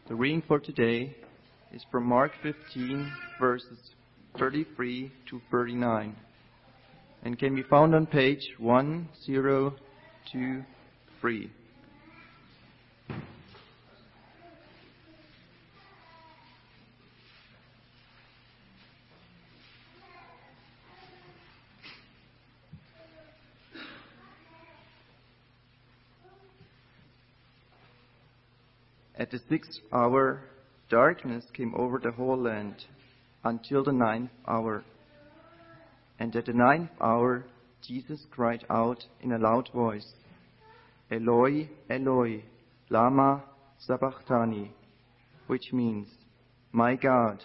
The reading for today is from Mark 15, verses 33 to 39, and can be found on page 1023. At the 6th hour, darkness came over the whole land until the 9th hour. And at the 9th hour, Jesus cried out in a loud voice, Eloi, Eloi, lama sabachthani, which means, my God,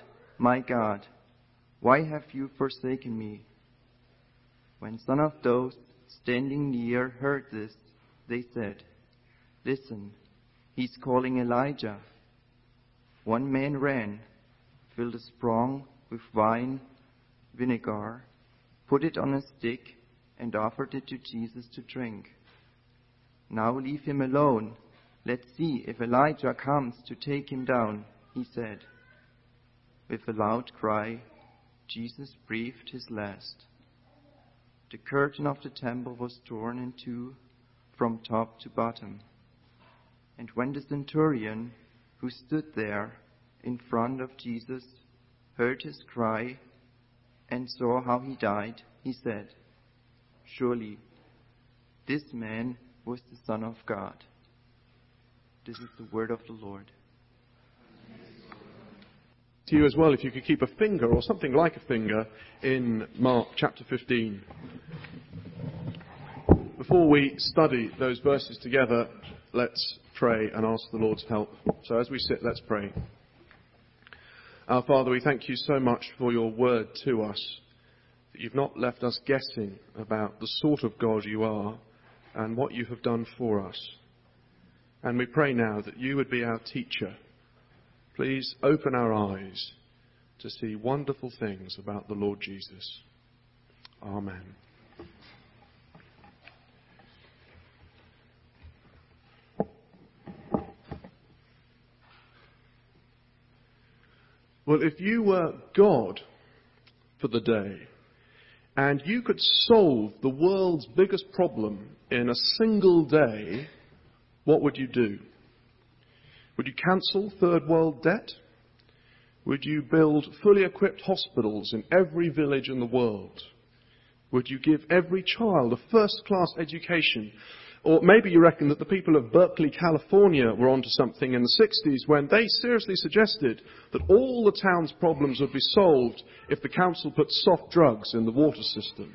why have you forsaken me? When some of those standing near heard this, they said, Listen, he's calling Elijah. One man ran, filled a sprong with wine vinegar, put it on a stick, and offered it to Jesus to drink. Now leave him alone. Let's see if Elijah comes to take him down, he said. With a loud cry, Jesus breathed his last. The curtain of the temple was torn in two from top to bottom. And when the centurion, who stood there in front of Jesus, heard his cry and saw how he died, he said, Surely this man was the Son of God. This is the word of the Lord. To you as well, if you could keep a finger or something like a finger in Mark chapter 15. Before we study those verses together, let's pray and ask the Lord's help. So as we sit, let's pray. Our Father, we thank you so much for your word to us, that you've not left us guessing about the sort of God you are and what you have done for us. And we pray now that you would be our teacher. Please open our eyes to see wonderful things about the Lord Jesus. Amen. Well, if you were God for the day, and you could solve the world's biggest problem in a single day, what would you do? Would you cancel third world debt? Would you build fully equipped hospitals in every village in the world? Would you give every child a first-class education? Or maybe you reckon that the people of Berkeley, California were onto something in the 60s when they seriously suggested that all the town's problems would be solved if the council put soft drugs in the water system.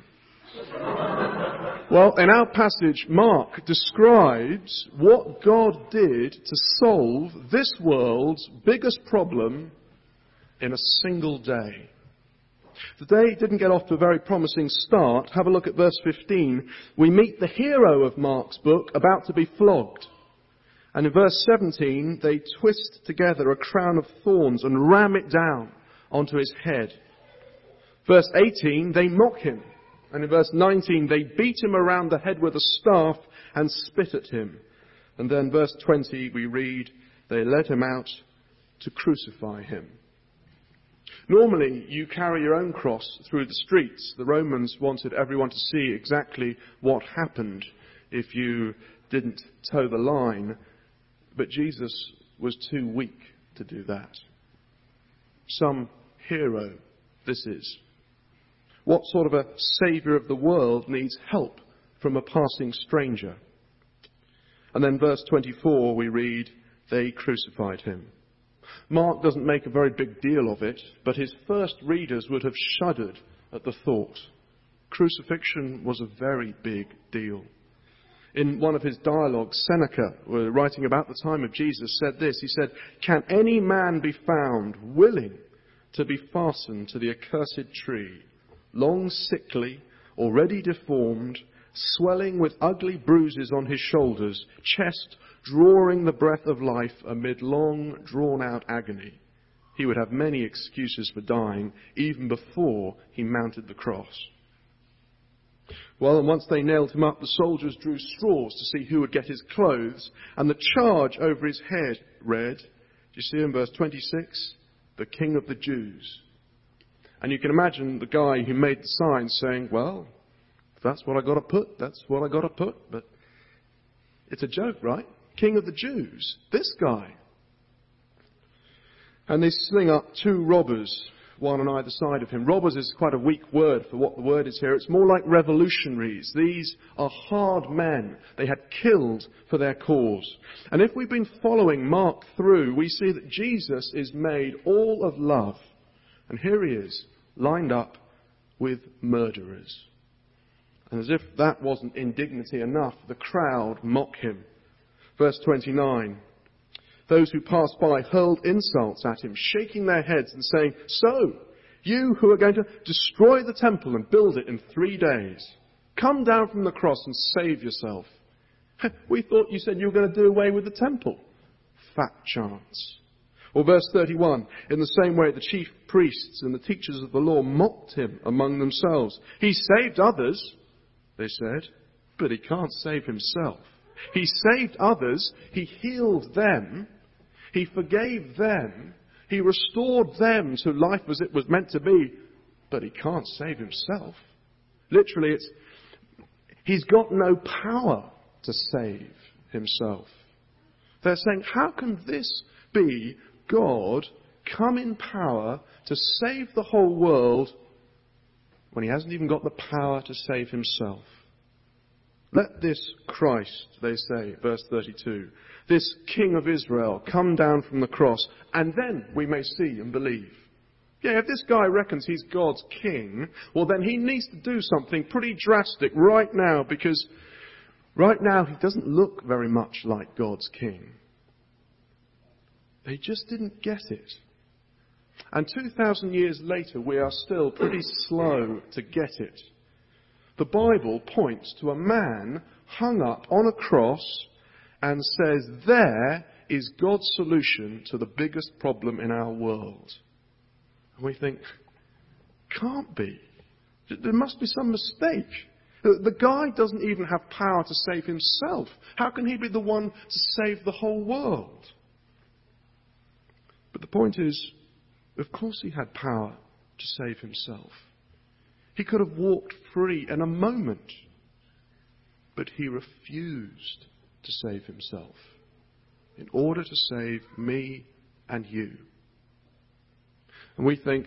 Well, in our passage, Mark describes what God did to solve this world's biggest problem in a single day. The day didn't get off to a very promising start. Have a look at verse 15. We meet the hero of Mark's book about to be flogged. And in verse 17, they twist together a crown of thorns and ram it down onto his head. Verse 18, they mock him. And in verse 19, they beat him around the head with a staff and spit at him. And then verse 20, we read, they led him out to crucify him. Normally, you carry your own cross through the streets. The Romans wanted everyone to see exactly what happened if you didn't toe the line. But Jesus was too weak to do that. Some hero this is. What sort of a saviour of the world needs help from a passing stranger? And then verse 24 we read, they crucified him. Mark doesn't make a very big deal of it, but his first readers would have shuddered at the thought. Crucifixion was a very big deal. In one of his dialogues, Seneca, writing about the time of Jesus, said this. He said, can any man be found willing to be fastened to the accursed tree, long sickly, already deformed, swelling with ugly bruises on his shoulders, chest drawing the breath of life amid long, drawn-out agony? He would have many excuses for dying even before he mounted the cross. Well, and once they nailed him up, the soldiers drew straws to see who would get his clothes, and the charge over his head read, you see in verse 26? The King of the Jews. And you can imagine the guy who made the sign saying, well, if that's what I got to put, that's what I got to put. But it's a joke, right? King of the Jews. This guy. And they sling up two robbers, one on either side of him. Robbers is quite a weak word for what the word is here. It's more like revolutionaries. These are hard men. They had killed for their cause. And if we've been following Mark through, we see that Jesus is made all of love. And here he is, lined up with murderers. And as if that wasn't indignity enough, the crowd mock him. Verse 29. Those who passed by hurled insults at him, shaking their heads and saying, so, you who are going to destroy the temple and build it in 3 days, come down from the cross and save yourself. We thought you said you were going to do away with the temple. Fat chance. Or verse 31, in the same way the chief priests and the teachers of the law mocked him among themselves. He saved others, they said, but he can't save himself. He saved others, he healed them, he forgave them, he restored them to life as it was meant to be, but he can't save himself. Literally, he's got no power to save himself. They're saying, how can this be God come in power to save the whole world when he hasn't even got the power to save himself? Let this Christ, they say, verse 32, this King of Israel, come down from the cross, and then we may see and believe. Yeah, if this guy reckons he's God's king, well then he needs to do something pretty drastic right now, because right now he doesn't look very much like God's king. They just didn't get it. And 2,000 years later, we are still pretty slow to get it. The Bible points to a man hung up on a cross and says, there is God's solution to the biggest problem in our world. And we think, can't be. There must be some mistake. The guy doesn't even have power to save himself. How can he be the one to save the whole world? But the point is, of course he had power to save himself. He could have walked free in a moment, but he refused to save himself in order to save me and you. And we think,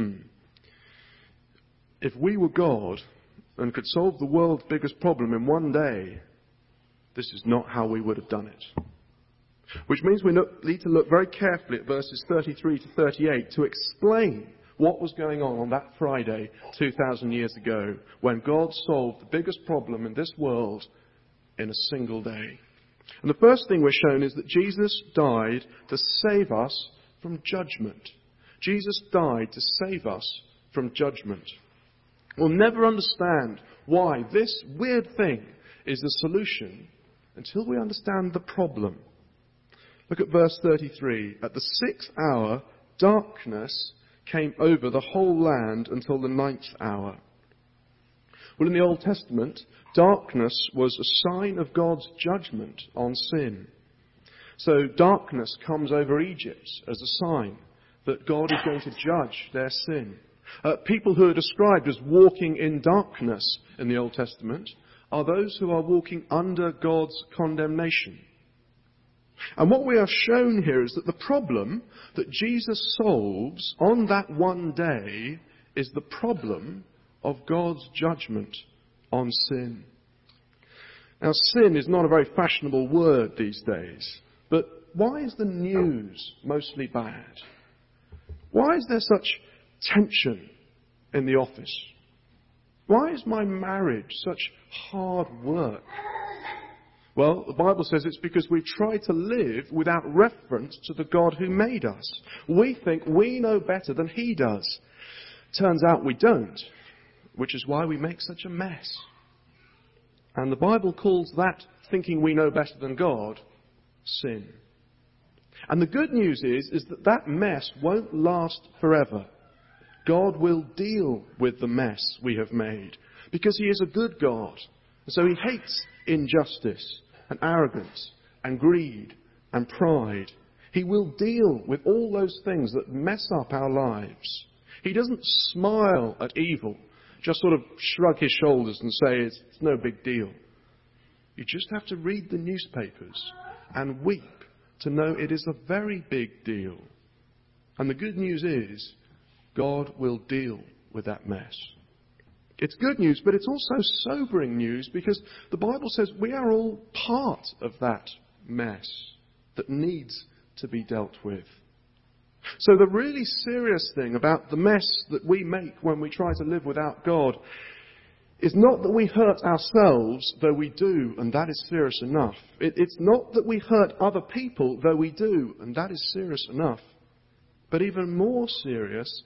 if we were God and could solve the world's biggest problem in one day, this is not how we would have done it. Which means we need to look very carefully at verses 33 to 38 to explain what was going on that Friday 2,000 years ago when God solved the biggest problem in this world in a single day. And the first thing we're shown is that Jesus died to save us from judgment. Jesus died to save us from judgment. We'll never understand why this weird thing is the solution until we understand the problem. Look at verse 33. At the 6th hour, darkness came over the whole land until the 9th hour. Well, in the Old Testament, darkness was a sign of God's judgment on sin. So darkness comes over Egypt as a sign that God is going to judge their sin. People who are described as walking in darkness in the Old Testament are those who are walking under God's condemnation. And what we are shown here is that the problem that Jesus solves on that one day is the problem of God's judgment on sin. Now, sin is not a very fashionable word these days, but why is the news mostly bad? Why is there such tension in the office? Why is my marriage such hard work? Well, the Bible says it's because we try to live without reference to the God who made us. We think we know better than He does. Turns out we don't, which is why we make such a mess. And the Bible calls that thinking we know better than God sin. And the good news is that that mess won't last forever. God will deal with the mess we have made because He is a good God. And so He hates injustice and arrogance and greed and pride. He will deal with all those things that mess up our lives. He doesn't smile at evil, just sort of shrug his shoulders and say it's no big deal. You just have to read the newspapers and weep to know it is a very big deal. And the good news is, God will deal with that mess. It's good news, but it's also sobering news, because the Bible says we are all part of that mess that needs to be dealt with. So the really serious thing about the mess that we make when we try to live without God is not that we hurt ourselves, though we do, and that is serious enough. It's not that we hurt other people, though we do, and that is serious enough. But even more serious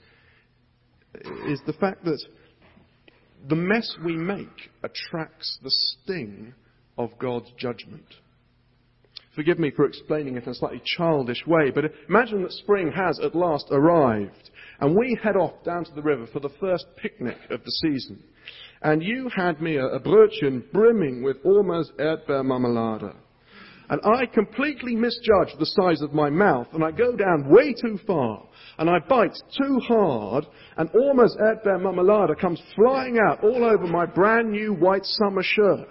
is the fact that the mess we make attracts the sting of God's judgment. Forgive me for explaining it in a slightly childish way, but imagine that spring has at last arrived, and we head off down to the river for the first picnic of the season. And you had me a brötchen brimming with Oma's Erdbeermarmelade. And I completely misjudge the size of my mouth, and I go down way too far, and I bite too hard, and Oma's Erdbeermarmelade comes flying out all over my brand new white summer shirt.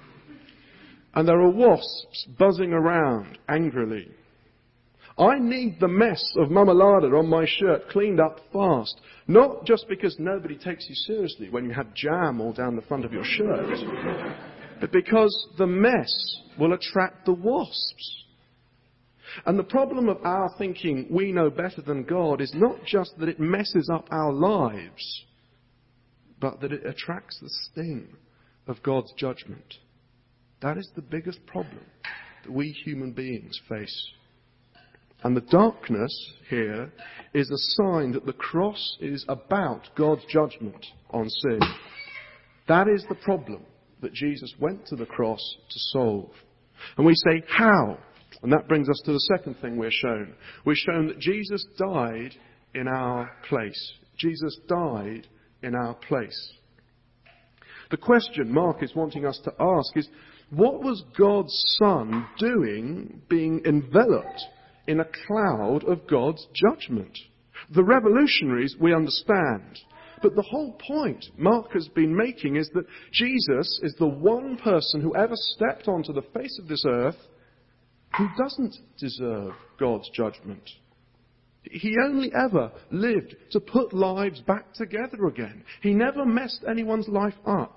And there are wasps buzzing around angrily. I need the mess of marmalade on my shirt cleaned up fast, not just because nobody takes you seriously when you have jam all down the front of your shirt, but because the mess will attract the wasps. And the problem of our thinking we know better than God is not just that it messes up our lives, but that it attracts the sting of God's judgment. That is the biggest problem that we human beings face. And the darkness here is a sign that the cross is about God's judgment on sin. That is the problem that Jesus went to the cross to solve. And we say, how? And that brings us to the second thing we're shown. We're shown that Jesus died in our place. Jesus died in our place. The question Mark is wanting us to ask is, what was God's Son doing being enveloped in a cloud of God's judgment? The revolutionaries we understand. But the whole point Mark has been making is that Jesus is the one person who ever stepped onto the face of this earth who doesn't deserve God's judgment. He only ever lived to put lives back together again. He never messed anyone's life up.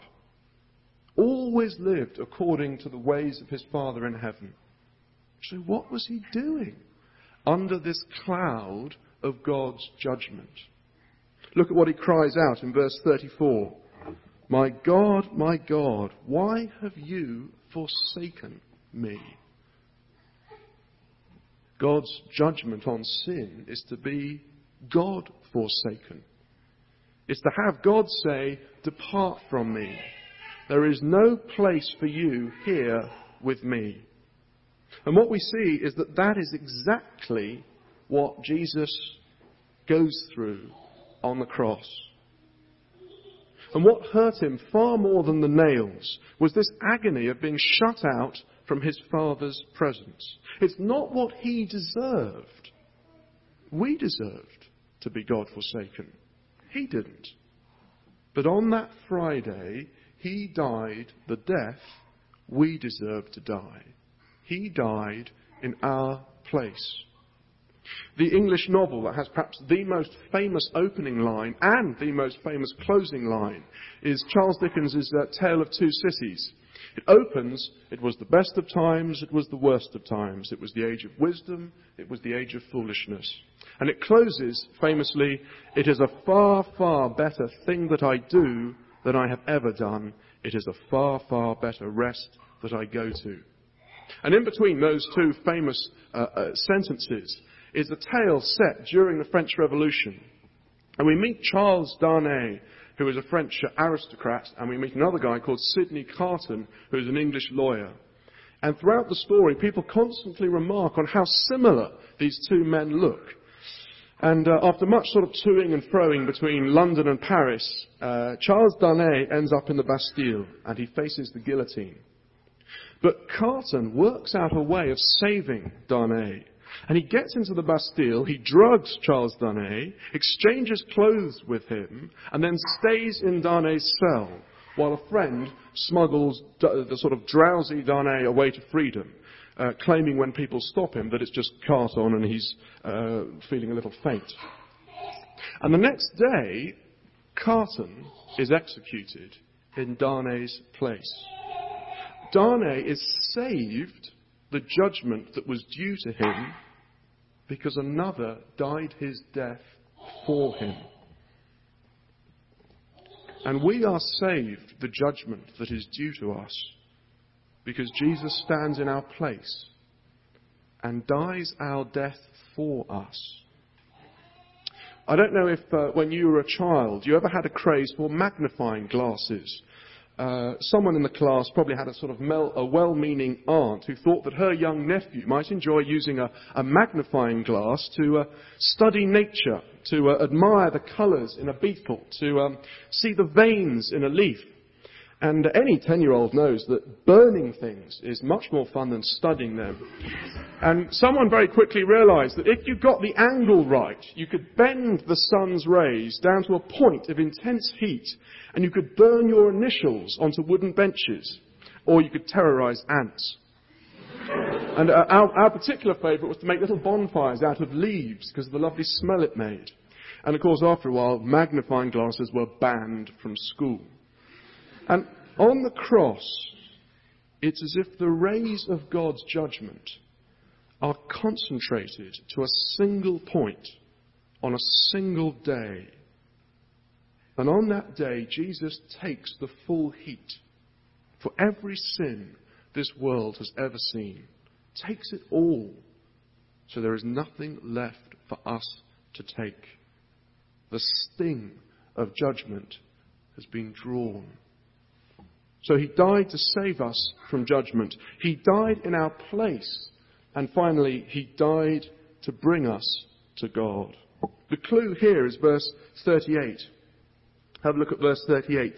Always lived according to the ways of his Father in heaven. So what was he doing under this cloud of God's judgment? Look at what he cries out in verse 34. My God, why have you forsaken me? God's judgment on sin is to be God forsaken. It's to have God say, depart from me. There is no place for you here with me. And what we see is that that is exactly what Jesus goes through on the cross. And what hurt him far more than the nails was this agony of being shut out from his Father's presence. It's not what he deserved. We deserved to be God forsaken. He didn't. But on that Friday, he died the death we deserve to die. He died in our place. The English novel that has perhaps the most famous opening line and the most famous closing line is Charles Dickens' Tale of Two Cities. It opens, it was the best of times, it was the worst of times. It was the age of wisdom, it was the age of foolishness. And it closes famously, it is a far, far better thing that I do than I have ever done. It is a far, far better rest that I go to. And in between those two famous sentences is a tale set during the French Revolution. And we meet Charles Darnay, who is a French aristocrat, and we meet another guy called Sidney Carton, who is an English lawyer. And throughout the story, people constantly remark on how similar these two men look. And after much sort of toing and froing between London and Paris, Charles Darnay ends up in the Bastille, and he faces the guillotine. But Carton works out a way of saving Darnay. And he gets into the Bastille, he drugs Charles Darnay, exchanges clothes with him, and then stays in Darnay's cell while a friend smuggles the sort of drowsy Darnay away to freedom, claiming when people stop him that it's just Carton and he's feeling a little faint. And the next day, Carton is executed in Darnay's place. Darnay is saved the judgment that was due to him because another died his death for him. And we are saved the judgment that is due to us because Jesus stands in our place and dies our death for us. I don't know if when you were a child you ever had a craze for magnifying glasses. Someone in the class probably had a sort of a well-meaning aunt who thought that her young nephew might enjoy using a magnifying glass to study nature, to admire the colours in a beetle, to see the veins in a leaf. And any 10-year-old knows that burning things is much more fun than studying them. And someone very quickly realised that if you got the angle right, you could bend the sun's rays down to a point of intense heat, and you could burn your initials onto wooden benches, or you could terrorise ants. And our particular favourite was to make little bonfires out of leaves because of the lovely smell it made. And of course, after a while, magnifying glasses were banned from school. And on the cross, it's as if the rays of God's judgment are concentrated to a single point on a single day. And on that day, Jesus takes the full heat for every sin this world has ever seen. Takes it all. So there is nothing left for us to take. The sting of judgment has been drawn. So he died to save us from judgment. He died in our place. And finally, he died to bring us to God. The clue here is verse 38. Have a look at verse 38.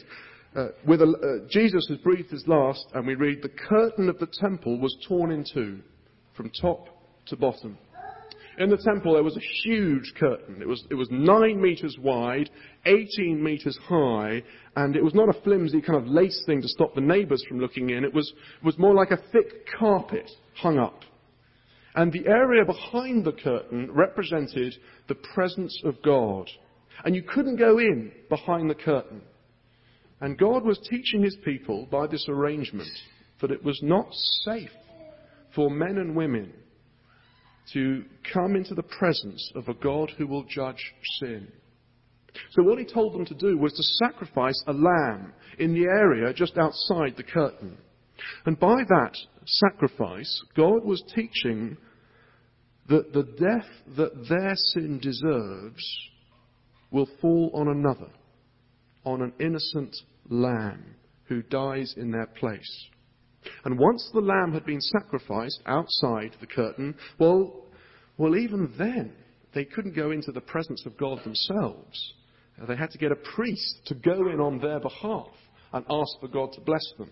Jesus has breathed his last, and we read, the curtain of the temple was torn in two, from top to bottom. In the temple there was a huge curtain. It was 9 meters wide, 18 meters high, and it was not a flimsy kind of lace thing to stop the neighbours from looking in. It was more like a thick carpet hung up. And the area behind the curtain represented the presence of God. And you couldn't go in behind the curtain. And God was teaching his people by this arrangement that it was not safe for men and women to come into the presence of a God who will judge sin. So what he told them to do was to sacrifice a lamb in the area just outside the curtain. And by that sacrifice, God was teaching that the death that their sin deserves will fall on another, on an innocent lamb who dies in their place. And once the lamb had been sacrificed outside the curtain, well, even then, they couldn't go into the presence of God themselves. They had to get a priest to go in on their behalf and ask for God to bless them.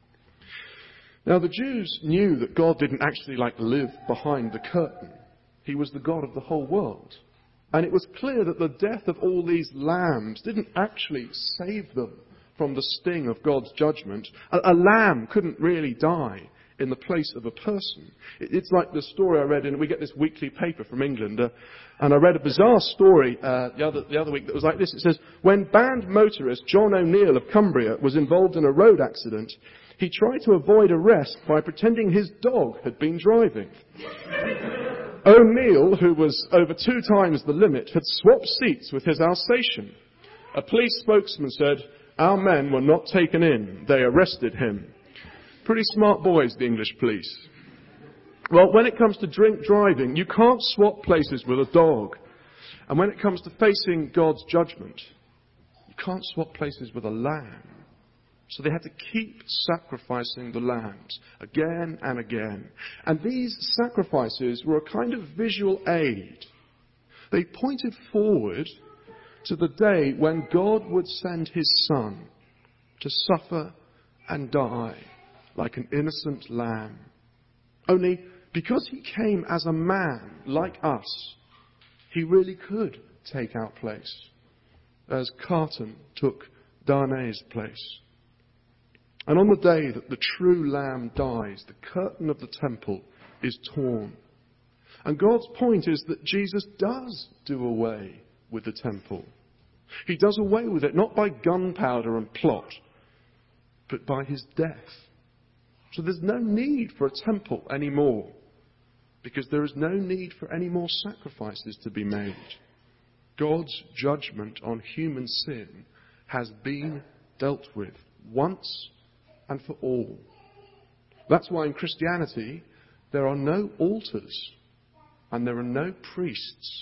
Now, the Jews knew that God didn't actually live behind the curtain. He was the God of the whole world. And it was clear that the death of all these lambs didn't actually save them from the sting of God's judgment. A lamb couldn't really die in the place of a person. It's like the story I read, and we get this weekly paper from England, and I read a bizarre story the other week that was like this. It says, when banned motorist John O'Neill of Cumbria was involved in a road accident, he tried to avoid arrest by pretending his dog had been driving. O'Neill, who was over 2 times the limit, had swapped seats with his Alsatian. A police spokesman said, our men were not taken in. They arrested him. Pretty smart boys, the English police. Well, when it comes to drink driving, you can't swap places with a dog. And when it comes to facing God's judgment, you can't swap places with a lamb. So they had to keep sacrificing the lambs again and again. And these sacrifices were a kind of visual aid. They pointed forward to the day when God would send his Son to suffer and die like an innocent lamb. Only Because he came as a man like us, he really could take our place, as Carton took Darnay's place. And on the day that the true Lamb dies, the curtain of the temple is torn. And God's point is that Jesus does do away with the temple. He does away with it not by gunpowder and plot, but by his death. So there's no need for a temple anymore, because there is no need for any more sacrifices to be made. God's judgment on human sin has been dealt with once and for all. That's why in Christianity there are no altars and there are no priests.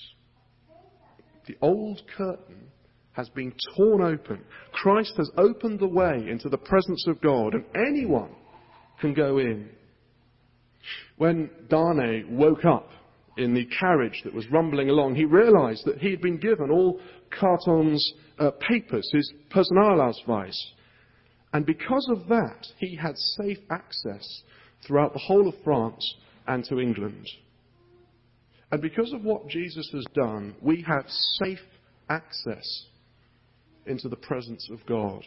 The old curtain has been torn open. Christ has opened the way into the presence of God, and anyone can go in. When Darnay woke up in the carriage that was rumbling along, he realized that he had been given all Carton's papers, his Personalausweis. And because of that, he had safe access throughout the whole of France and to England. And because of what Jesus has done, we have safe access into the presence of God.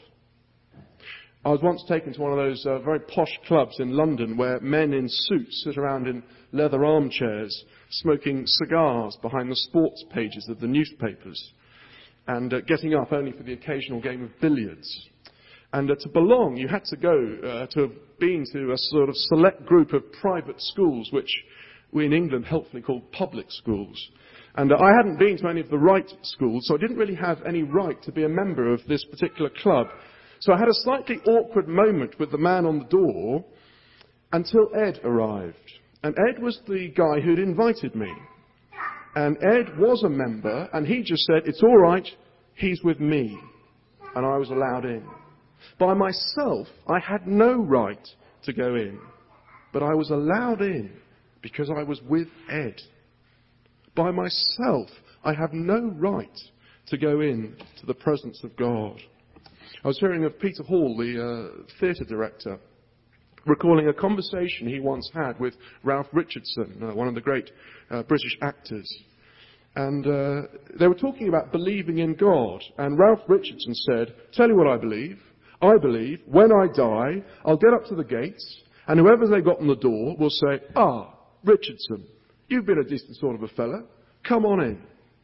I was once taken to one of those very posh clubs in London where men in suits sit around in leather armchairs smoking cigars behind the sports pages of the newspapers and getting up only for the occasional game of billiards. And to belong, you had to go to have been to a sort of select group of private schools, which we in England helpfully call public schools. And I hadn't been to any of the right schools, so I didn't really have any right to be a member of this particular club. So I had a slightly awkward moment with the man on the door until Ed arrived. And Ed was the guy who'd invited me. And Ed was a member, and he just said, "It's all right, he's with me." And I was allowed in. By myself, I had no right to go in. But I was allowed in because I was with Ed. By myself, I have no right to go in to the presence of God. I was hearing of Peter Hall, the theatre director, recalling a conversation he once had with Ralph Richardson, one of the great British actors. And they were talking about believing in God. And Ralph Richardson said, "Tell you what I believe. I believe when I die, I'll get up to the gates, and whoever they got on the door will say, 'Ah, Richardson, you've been a decent sort of a fella. Come on in.'"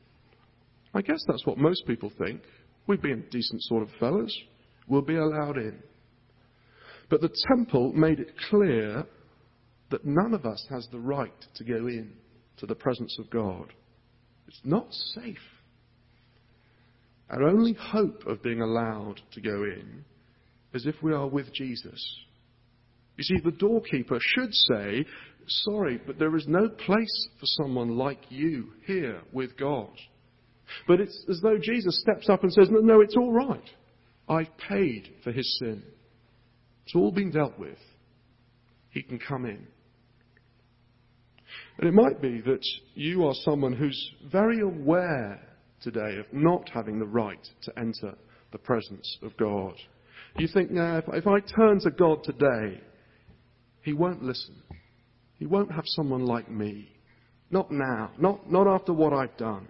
I guess that's what most people think. We've been decent sort of fellas. We'll be allowed in. But the temple made it clear that none of us has the right to go in to the presence of God. It's not safe. Our only hope of being allowed to go in is if we are with Jesus. You see, the doorkeeper should say, "Sorry, but there is no place for someone like you here with God." But it's as though Jesus steps up and says, "No, it's all right. I've paid for his sin. It's all been dealt with. He can come in." And it might be that you are someone who's very aware today of not having the right to enter the presence of God. You think, "Now, if I turn to God today, he won't listen. He won't have someone like me. Not now. Not after what I've done."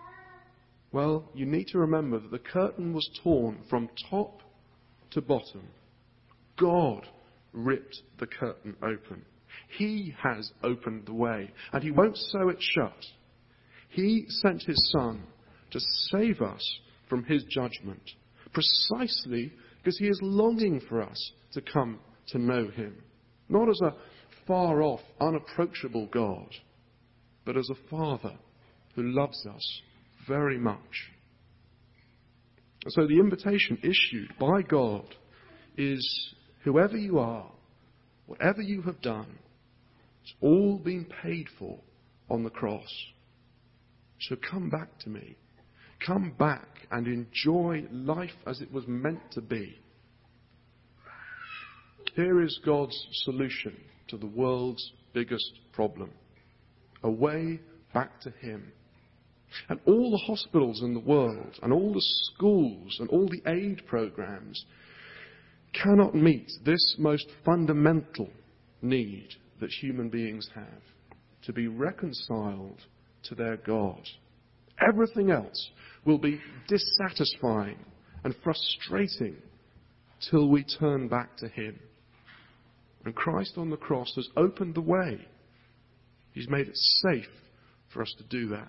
Well, you need to remember that the curtain was torn from top to bottom. God ripped the curtain open. He has opened the way, and he won't sew it shut. He sent his Son to save us from his judgment, precisely because he is longing for us to come to know him, not as a far-off, unapproachable God, but as a Father who loves us very much. And so the invitation issued by God is, whoever you are, whatever you have done, it's all been paid for on the cross. So come back to me. Come back and enjoy life as it was meant to be. Here is God's solution to the world's biggest problem. A way back to him. And all the hospitals in the world, and all the schools, and all the aid programs cannot meet this most fundamental need that human beings have. to be reconciled to their God. Everything else will be dissatisfying and frustrating till we turn back to him. And Christ on the cross has opened the way. He's made it safe for us to do that.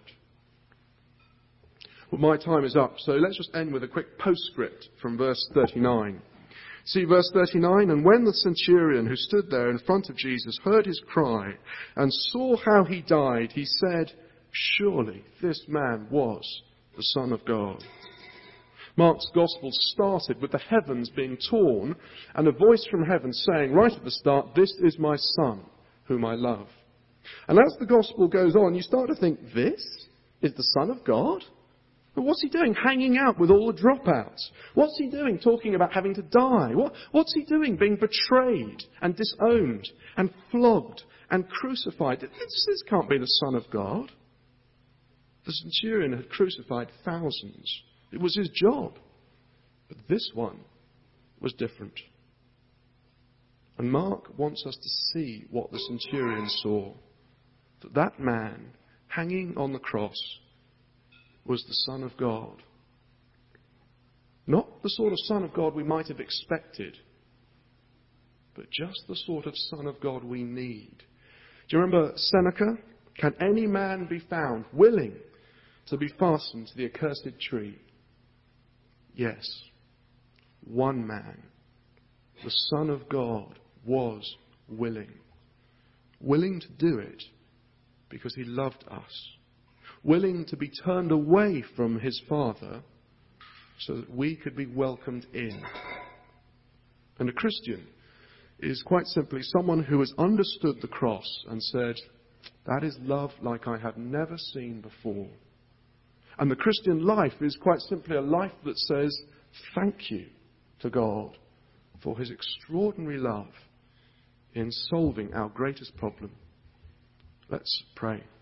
Well, my time is up, so let's just end with a quick postscript from verse 39. See verse 39, and when the centurion who stood there in front of Jesus heard his cry and saw how he died, he said, surely this man was the Son of God. Mark's Gospel started with the heavens being torn and a voice from heaven saying right at the start, this is my Son, whom I love. And as the Gospel goes on, you start to think, this is the Son of God? But what's he doing hanging out with all the dropouts? What's he doing talking about having to die? What's he doing being betrayed and disowned and flogged and crucified? This can't be the Son of God. The centurion had crucified thousands. It was his job. But this one was different. And Mark wants us to see what the centurion saw. That man hanging on the cross was the Son of God. Not the sort of Son of God we might have expected, but just the sort of Son of God we need. Do you remember Seneca? Can any man be found willing to be fastened to the accursed tree? Yes, one man, the Son of God, was willing. Willing to do it because he loved us. Willing to be turned away from his Father so that we could be welcomed in. And a Christian is quite simply someone who has understood the cross and said, that is love like I have never seen before. And the Christian life is quite simply a life that says, thank you to God for his extraordinary love in solving our greatest problem. Let's pray.